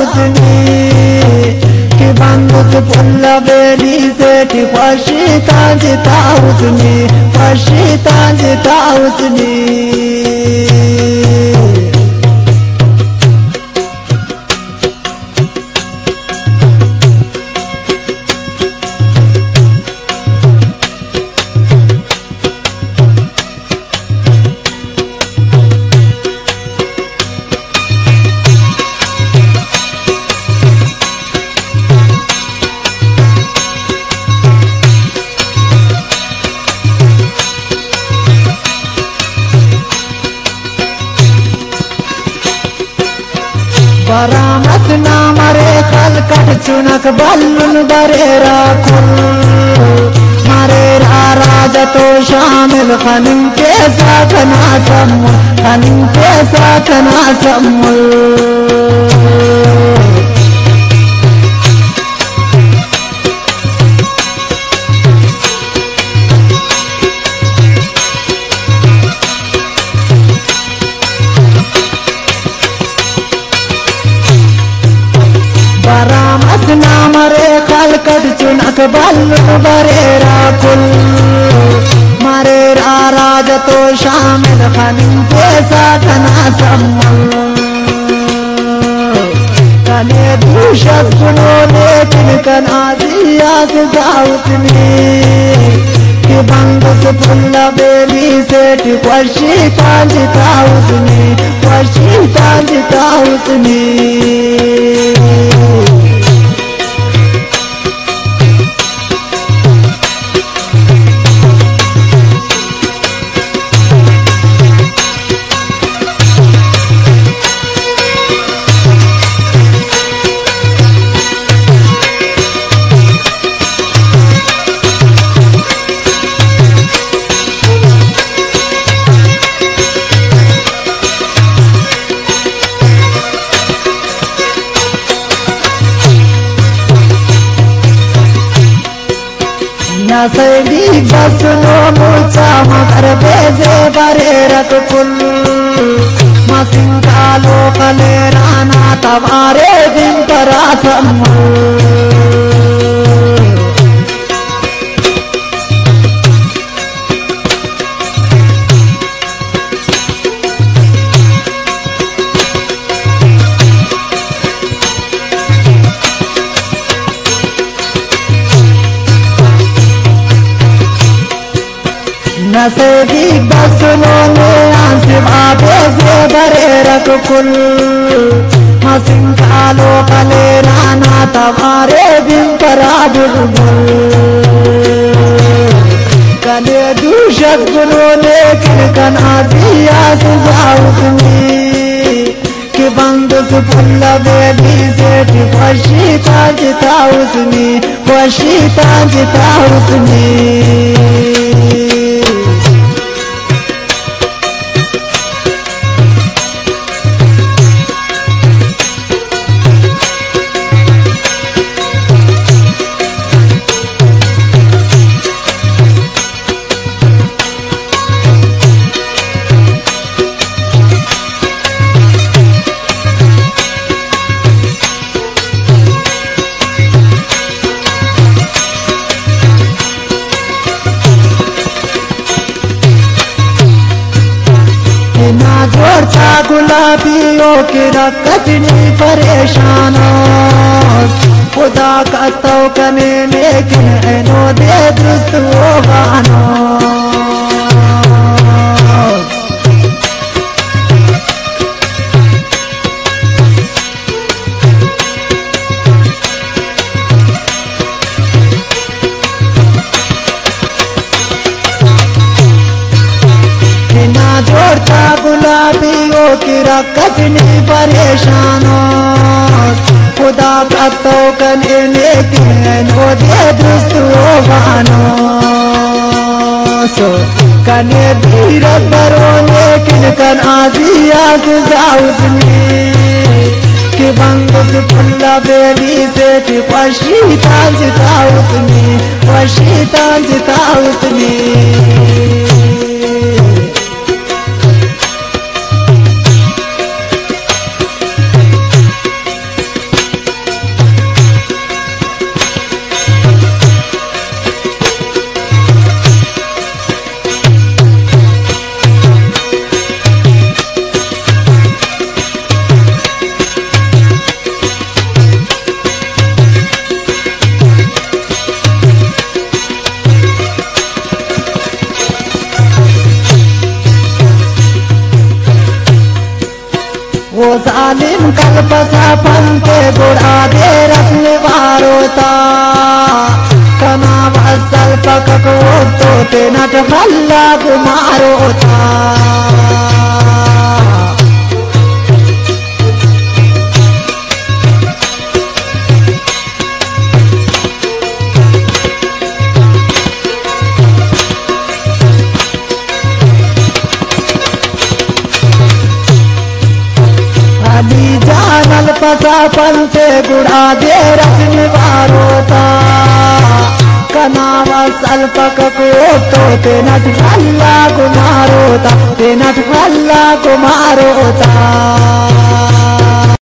उसनी कि बंदुक पुल्ला बेली सेठी खुशी तांजिता उसनी खुशी तांजिता उसनी बरामत ना मरे खल कट चुनक बल्लुन बरे राखुल मरे राजा तो शामिल खनिम के साथ ना सम्मुल खनिम के साथ ना सम्मुल बरामत ना मरे खल कट चुनक बल्लुन बरे राखुल मरे राजा तो शामिल खनिम के साथ ना सम्मुल कने दूषत गुनो लेकिन कनाजिया सुजाउतनी कि बंदुक पुल्ला बेली सेठी खुशी तांजिता उसनी खुशी तांजिता उसनी नसली बसनो मुचा मगर बेजे बरे रखुल मसिंगालो कले राना तवारे दिन तरा सम्मुल नसेगी बसनो में आंसिबा बेजे बरे रखुल मसिंगालो कले राना तवारे दिन तरा बुलबुल कले दूषत गुनो लेकिन कनाजिया सुजाउतनी कि बंदुक पुल्ला बेली सेठी खुशी तांजिता उसनी खुशी तांजिता उसनी ना जोड़ता गुलाबियों की रकतनी परेशान खुदा का तो कने लेकिन ऐनो दे दुरुस्त वो गानो जोड़ता गुलाबियों की रकतनी परेशानो खुदा का तो कने लेकिन वो दे दुरुस्त वो गानो सो कने धीरज बरो लेकिन कनाजिया सुजाउतनी कि बंदुक पुल्ला बेली सेठी खुशी तांजिता उसनी खुशी तांजिता उसनी पसा पंते गुड़ा दे रस्म वारोता कना वसल पक को तो ते नट खल्ला कुमारोता जानल पसा पंते गुड़ा दे रस्म वारोता कनावा सल्पक को तो ते नट खल्ला कुमारोता ते नट खल्ला कुमारोता